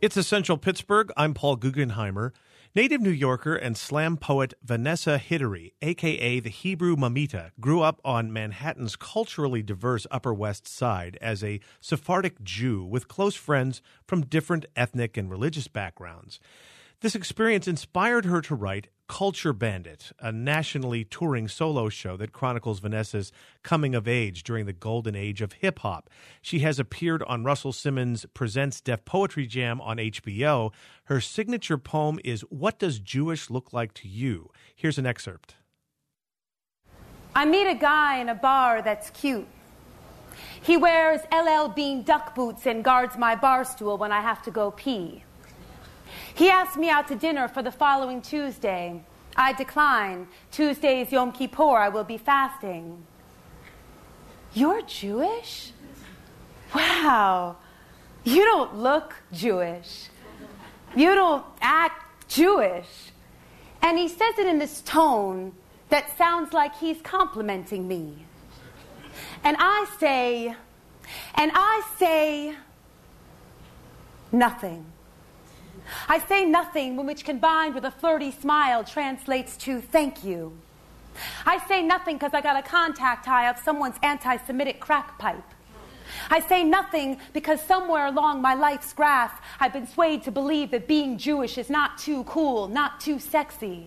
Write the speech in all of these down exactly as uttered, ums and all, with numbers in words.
It's Essential Pittsburgh. I'm Paul Guggenheimer. Native New Yorker and slam poet Vanessa Hidary, a k a the Hebrew Mamita, grew up on Manhattan's culturally diverse Upper West Side as a Sephardic Jew with close friends from different ethnic and religious backgrounds. This experience inspired her to write Culture Bandit, a nationally touring solo show that chronicles Vanessa's coming of age during the golden age of hip-hop. She has appeared on Russell Simmons' Presents Def Poetry Jam on H B O. Her signature poem is What Does Jewish Look Like to You? Here's an excerpt. I meet a guy in a bar that's cute. He wears L L Bean duck boots and guards my bar stool when I have to go pee. He asked me out to dinner for the following Tuesday. I decline. Tuesday's Yom Kippur. I will be fasting. You're Jewish? Wow. You don't look Jewish. You don't act Jewish. And he says it in this tone that sounds like he's complimenting me. And I say, and I say, nothing. I say nothing, which combined with a flirty smile translates to thank you. I say nothing because I got a contact high up someone's anti-Semitic crack pipe. I say nothing because somewhere along my life's graph I've been swayed to believe that being Jewish is not too cool, not too sexy.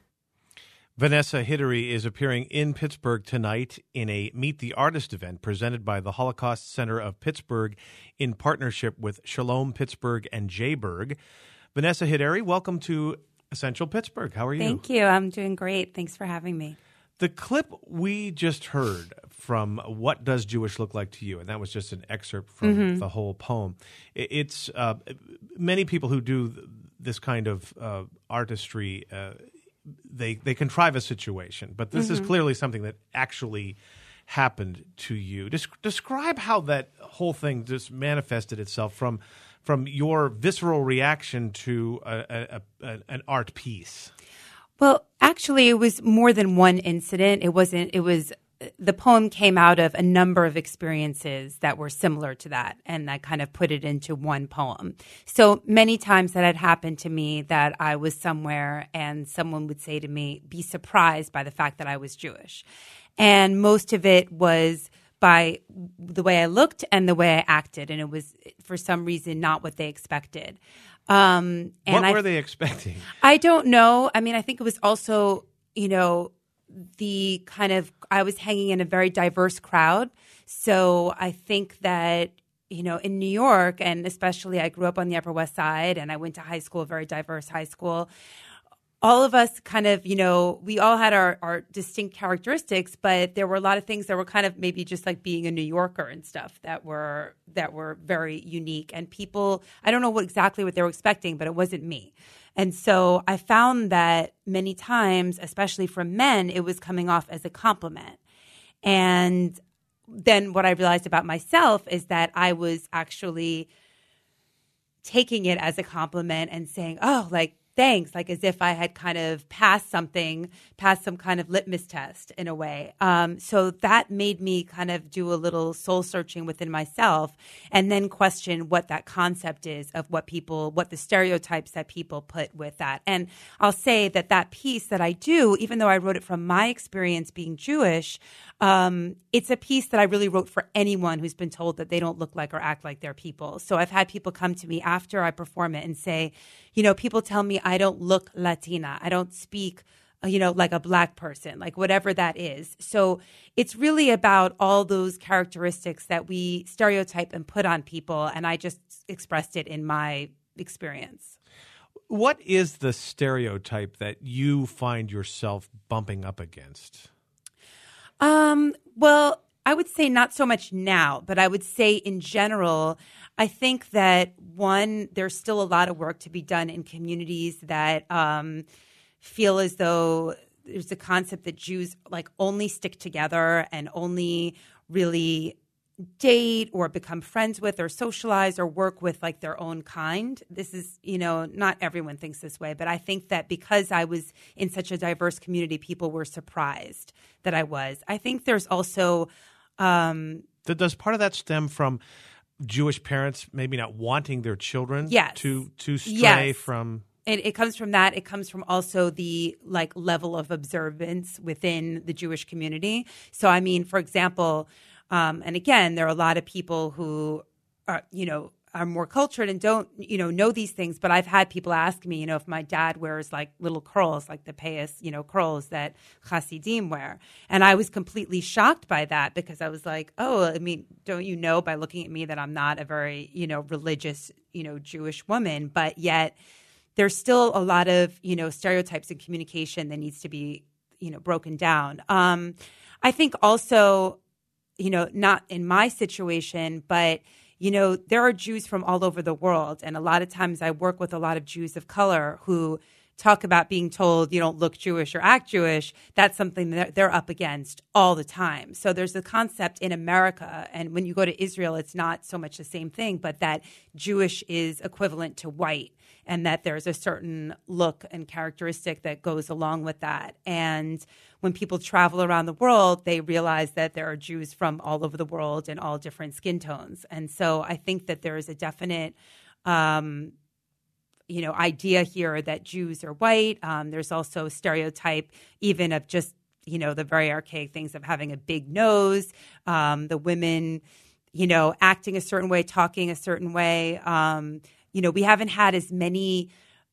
Vanessa Hidary is appearing in Pittsburgh tonight in a Meet the Artist event presented by the Holocaust Center of Pittsburgh in partnership with Shalom Pittsburgh and J-Berg. Vanessa Hidary, welcome to Essential Pittsburgh. How are you? Thank you. I'm doing great. Thanks for having me. The clip we just heard from What Does Jewish Look Like to You, and that was just an excerpt from mm-hmm. the whole poem. It's uh, many people who do this kind of uh, artistry uh, They they contrive a situation, but this mm-hmm. is clearly something that actually happened to you. Des- describe how that whole thing just manifested itself from from your visceral reaction to a, a, a, an art piece. Well, actually, it was more than one incident. It wasn't. It was. The poem came out of a number of experiences that were similar to that, and I kind of put it into one poem. So many times that had happened to me that I was somewhere and someone would say to me, be surprised by the fact that I was Jewish. And most of it was by the way I looked and the way I acted, and it was, for some reason, not what they expected. Um, and what I, were they expecting? I don't know. I mean, I think it was also, you know, the kind of, I was hanging in a very diverse crowd. So I think that, you know, in New York, and especially I grew up on the Upper West Side and I went to high school, a very diverse high school. All of us kind of, you know, we all had our, our distinct characteristics, but there were a lot of things that were kind of maybe just like being a New Yorker and stuff that were that were very unique. And people, I don't know what exactly what they were expecting, but it wasn't me. And so I found that many times, especially from men, it was coming off as a compliment. And then what I realized about myself is that I was actually taking it as a compliment and saying, oh, like, thanks, like as if I had kind of passed something, passed some kind of litmus test in a way. Um, so that made me kind of do a little soul searching within myself and then question what that concept is of what people, what the stereotypes that people put with that. And I'll say that that piece that I do, even though I wrote it from my experience being Jewish, um, it's a piece that I really wrote for anyone who's been told that they don't look like or act like their people. So I've had people come to me after I perform it and say, you know, people tell me I don't look Latina. I don't speak, you know, like a black person, like whatever that is. So it's really about all those characteristics that we stereotype and put on people. And I just expressed it in my experience. What is the stereotype that you find yourself bumping up against? Um, well, I would say not so much now, but I would say in general, I think that, one, there's still a lot of work to be done in communities that um, feel as though there's a concept that Jews like only stick together and only really date or become friends with or socialize or work with like their own kind. This is, you know, not everyone thinks this way, but I think that because I was in such a diverse community, people were surprised that I was. I think there's also... Um, Does part of that stem from Jewish parents maybe not wanting their children Yes. to to stray Yes. from. It, it comes from that. It comes from also the like level of observance within the Jewish community. So, I mean, for example, um, and again, there are a lot of people who are, you know, are more cultured and don't, you know, know these things. But I've had people ask me, you know, if my dad wears like little curls, like the payas, you know, curls that Hasidim wear. And I was completely shocked by that because I was like, oh, I mean, don't you know by looking at me that I'm not a very, you know, religious, you know, Jewish woman, but yet there's still a lot of, you know, stereotypes in communication that needs to be, you know, broken down. Um, I think also, you know, not in my situation, but you know, there are Jews from all over the world. And a lot of times I work with a lot of Jews of color who talk about being told you don't look Jewish or act Jewish. That's something that they're up against all the time. So there's a concept in America, and when you go to Israel, it's not so much the same thing, but that Jewish is equivalent to white, and that there's a certain look and characteristic that goes along with that. And when people travel around the world, they realize that there are Jews from all over the world and all different skin tones. And so I think that there is a definite um, you know, idea here that Jews are white. Um, there's also a stereotype even of just, you know, the very archaic things of having a big nose, um, the women, you know, acting a certain way, talking a certain way. Um, you know, we haven't had as many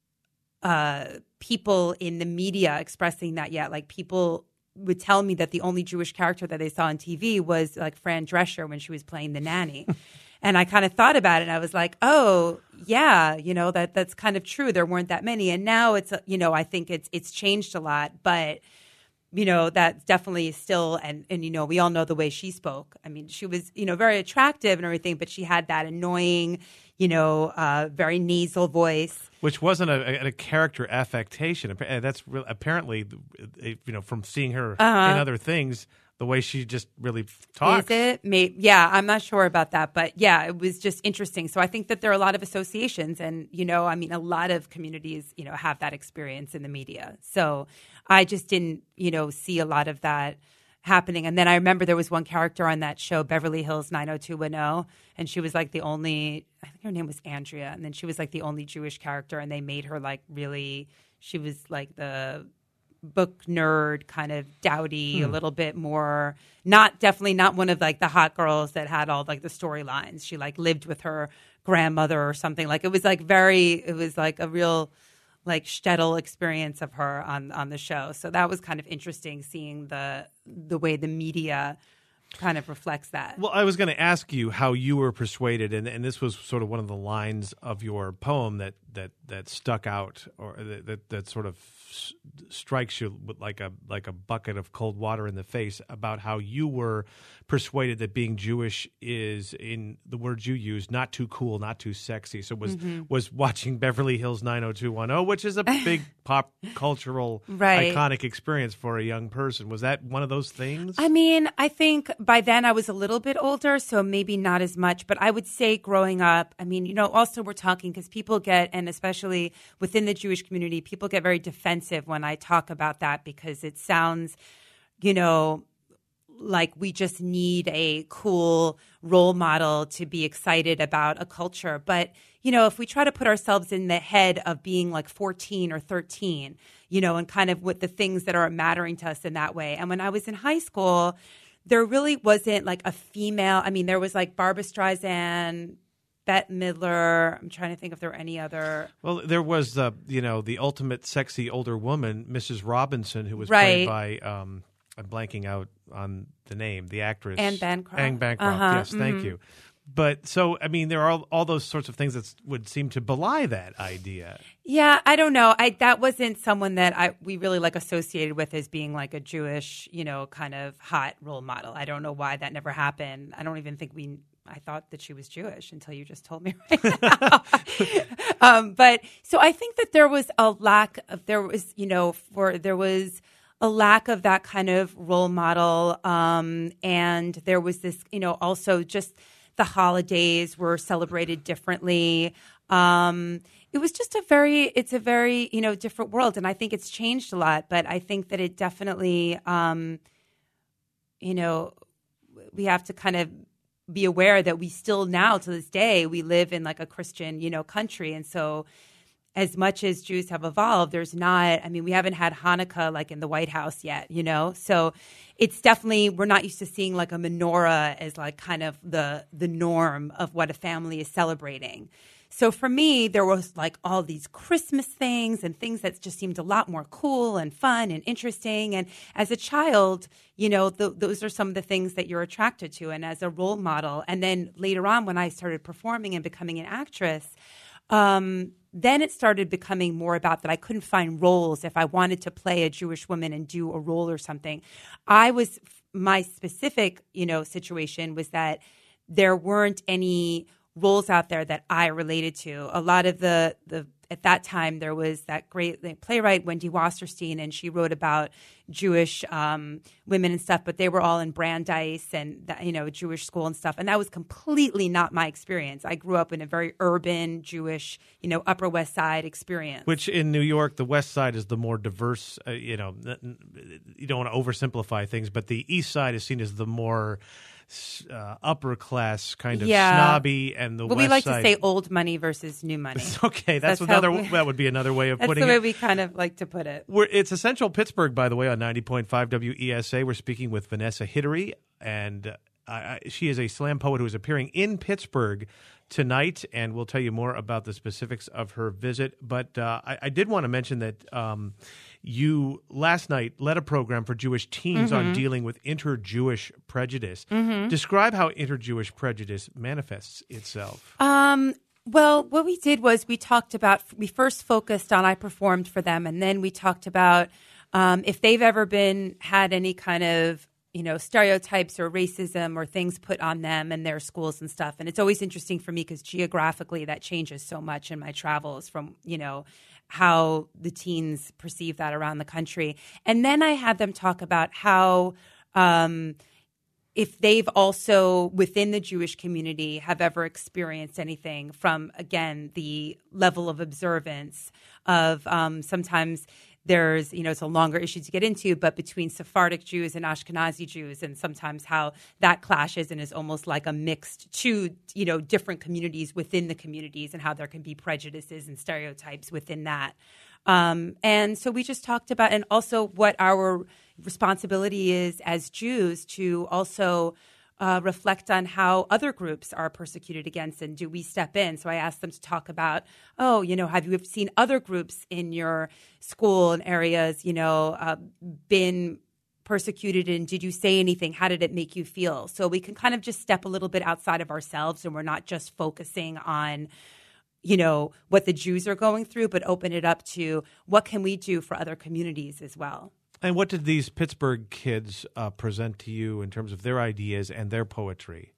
uh, people in the media expressing that yet. Like people would tell me that the only Jewish character that they saw on T V was like Fran Drescher when she was playing the nanny. And I kind of thought about it and I was like, oh, yeah, you know, that that's kind of true. There weren't that many. And now it's, you know, I think it's it's changed a lot. But, you know, that's definitely still, and, and, you know, we all know the way she spoke. I mean, she was, you know, very attractive and everything, but she had that annoying, you know, uh, very nasal voice. Which wasn't a, a character affectation. That's re- apparently, you know, from seeing her Uh-huh. in other things, the way she just really talks. Is it? Maybe, yeah, I'm not sure about that. But yeah, it was just interesting. So I think that there are a lot of associations. And, you know, I mean, a lot of communities, you know, have that experience in the media. So I just didn't, you know, see a lot of that happening. And then I remember there was one character on that show, Beverly Hills nine oh two one oh, and she was like the only, I think her name was Andrea. And then she was like the only Jewish character. And they made her like really, she was like the book nerd, kind of dowdy, Hmm. a little bit more, not definitely not one of like the hot girls that had all like the storylines. She like lived with her grandmother or something. Like it was like very, it was like a real like shtetl experience of her on on the show. So that was kind of interesting seeing the the way the media kind of reflects that. Well, I was going to ask you how you were persuaded, and, and this was sort of one of the lines of your poem that that, that stuck out, or that, that, that sort of s- strikes you with like a like a bucket of cold water in the face, about how you were persuaded that being Jewish is, in the words you used, not too cool, not too sexy. So was Mm-hmm. was watching Beverly Hills nine oh two one oh, which is a big pop cultural Right. iconic experience for a young person. Was that one of those things? I mean, I think by then I was a little bit older, so maybe not as much. But I would say growing up, I mean, you know, also we're talking because people get, and especially within the Jewish community, people get very defensive when I talk about that because it sounds, you know, like we just need a cool role model to be excited about a culture. But, you know, if we try to put ourselves in the head of being like fourteen or thirteen, you know, and kind of with the things that are mattering to us in that way. And when I was in high school, there really wasn't like a female. I mean, there was like Barbra Streisand, Bette Midler. I'm trying to think if there were any other. Well, there was, uh, you know, the ultimate sexy older woman, Missus Robinson, who was Right. played by, um, I'm blanking out on the name, the actress. Anne Bancroft. Anne Bancroft, Uh-huh, yes, thank mhm. you. But so, I mean, there are all, all those sorts of things that would seem to belie that idea. Yeah, I don't know. I that wasn't someone that I we really like associated with as being like a Jewish, you know, kind of hot role model. I don't know why that never happened. I don't even think we. I thought that she was Jewish until you just told me right now. um, but so I think that there was a lack of there was you know for there was a lack of that kind of role model, um, and there was this you know also just. The holidays were celebrated differently. Um, it was just a very, it's a very, you know, different world. And I think it's changed a lot, but I think that it definitely, um, you know, we have to kind of be aware that we still now to this day, we live in like a Christian, you know, country. And so as much as Jews have evolved, there's not, I mean, we haven't had Hanukkah like in the White House yet, you know? So it's definitely, we're not used to seeing like a menorah as like kind of the the norm of what a family is celebrating. So for me, there was like all these Christmas things and things that just seemed a lot more cool and fun and interesting. And as a child, you know, th- those are some of the things that you're attracted to and as a role model. And then later on, when I started performing and becoming an actress, um, then it started becoming more about that I couldn't find roles if I wanted to play a Jewish woman and do a role or something. I was, my specific, you know, situation was that there weren't any roles out there that I related to. A lot of the, the at that time, there was that great playwright, Wendy Wasserstein, and she wrote about Jewish um, women and stuff, but they were all in Brandeis and, that, you know, Jewish school and stuff. And that was completely not my experience. I grew up in a very urban, Jewish, you know, Upper West Side experience. Which in New York, the West Side is the more diverse, uh, you know, you don't want to oversimplify things, but the East Side is seen as the more Uh, upper class kind of yeah. snobby, and the well, West we like Side. to say old money versus new money. Okay, that's, that's another. We, that would be another way of that's putting it. That's the way we kind of like to put it. We're, it's Essential Pittsburgh, by the way, on ninety point five W E S A. We're speaking with Vanessa Hidary, and uh, I, she is a slam poet who is appearing in Pittsburgh tonight, and we'll tell you more about the specifics of her visit. But uh, I, I did want to mention that um, you last night led a program for Jewish teens mm-hmm. on dealing with inter-Jewish prejudice. Mm-hmm. Describe how inter-Jewish prejudice manifests itself. Um, well, what we did was we talked about, we first focused on, I performed for them, and then we talked about um, if they've ever been, had any kind of you know, stereotypes or racism or things put on them and their schools and stuff. And it's always interesting for me because geographically that changes so much in my travels from, you know, how the teens perceive that around the country. And then I had them talk about how um, if they've also within the Jewish community have ever experienced anything from, again, the level of observance of um, sometimes there's, you know, it's a longer issue to get into, but between Sephardic Jews and Ashkenazi Jews, and sometimes how that clashes and is almost like a mixed two, you know, different communities within the communities and how there can be prejudices and stereotypes within that. Um, and so we just talked about, and also what our responsibility is as Jews to also Uh, reflect on how other groups are persecuted against, and do we step in? So I asked them to talk about, oh, you know, have you seen other groups in your school and areas, you know, uh, been persecuted, and did you say anything? How did it make you feel? So we can kind of just step a little bit outside of ourselves, and we're not just focusing on, you know, what the Jews are going through, but open it up to what can we do for other communities as well. And what did these Pittsburgh kids uh, present to you in terms of their ideas and their poetry?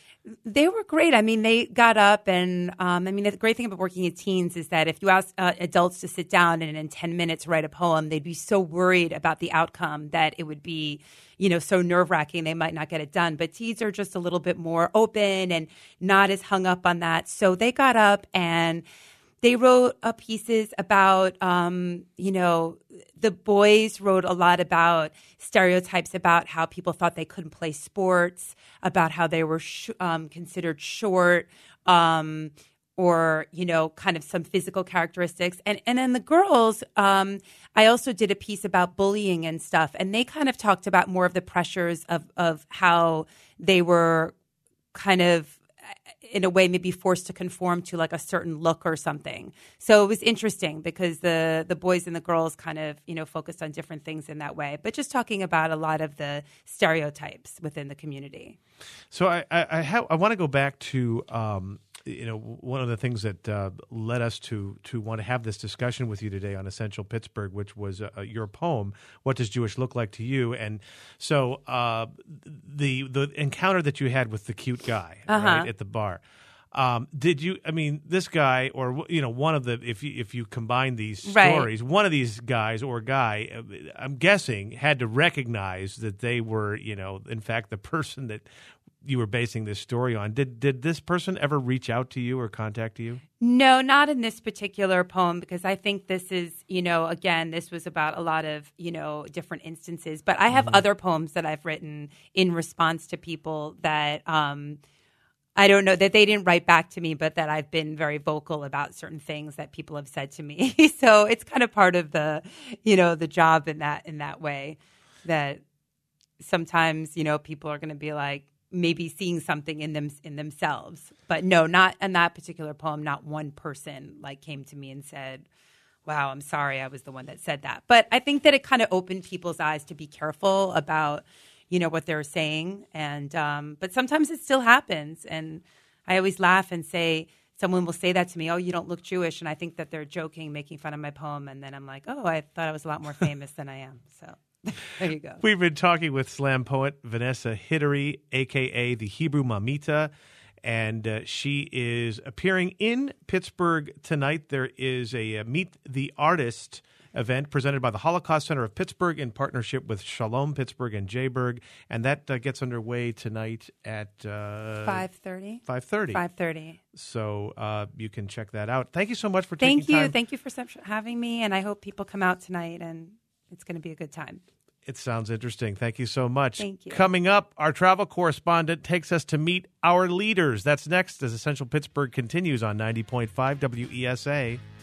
They were great. I mean, they got up and, um, I mean, the great thing about working with teens is that if you ask uh, adults to sit down and in ten minutes write a poem, they'd be so worried about the outcome that it would be, you know, so nerve-wracking they might not get it done. But teens are just a little bit more open and not as hung up on that. So they got up and they wrote uh, pieces about, um, you know, the boys wrote a lot about stereotypes about how people thought they couldn't play sports, about how they were sh- um, considered short, um, or, you know, kind of some physical characteristics. And and then the girls, um, I also did a piece about bullying and stuff, and they kind of talked about more of the pressures of, of how they were kind of, in a way, maybe forced to conform to like a certain look or something. So it was interesting because the the boys and the girls kind of, you know, focused on different things in that way, but just talking about a lot of the stereotypes within the community. So I I, I, ha- I want to go back to um, you know, one of the things that uh, led us to to want to have this discussion with you today on Essential Pittsburgh, which was uh, your poem, "What Does Jewish Look Like to You?" And so uh, the the encounter that you had with the cute guy uh-huh. right, at the bar. Um, did you? I mean, this guy, or you know, one of the if you if you combine these stories, right. one of these guys or guy, I'm guessing, had to recognize that they were, you know, in fact, the person that you were basing this story on. Did did this person ever reach out to you or contact you? No, not in this particular poem, because I think this is, you know, again, this was about a lot of, you know, different instances. But I have mm-hmm. other poems that I've written in response to people that. Um, I don't know that they didn't write back to me, but that I've been very vocal about certain things that people have said to me. So it's kind of part of the, you know, the job in that in that way, that sometimes, you know, people are going to be like maybe seeing something in them in themselves. But no, not in that particular poem. Not one person like came to me and said, wow, I'm sorry, I was the one that said that. But I think that it kind of opened people's eyes to be careful about, you know, what they're saying. And um, but sometimes it still happens. And I always laugh and say, someone will say that to me, oh, you don't look Jewish. And I think that they're joking, making fun of my poem. And then I'm like, oh, I thought I was a lot more famous than I am. So there you go. We've been talking with slam poet Vanessa Hidary, a k a the Hebrew Mamita. And uh, she is appearing in Pittsburgh tonight. There is a uh, Meet the Artist event presented by the Holocaust Center of Pittsburgh in partnership with Shalom Pittsburgh and J-Berg. And that uh, gets underway tonight at uh, five thirty. five thirty. five thirty. So uh, you can check that out. Thank you so much for taking Thank you. time. Thank you for having me. And I hope people come out tonight and it's going to be a good time. It sounds interesting. Thank you so much. Thank you. Coming up, our travel correspondent takes us to meet our leaders. That's next as Essential Pittsburgh continues on ninety point five W E S A.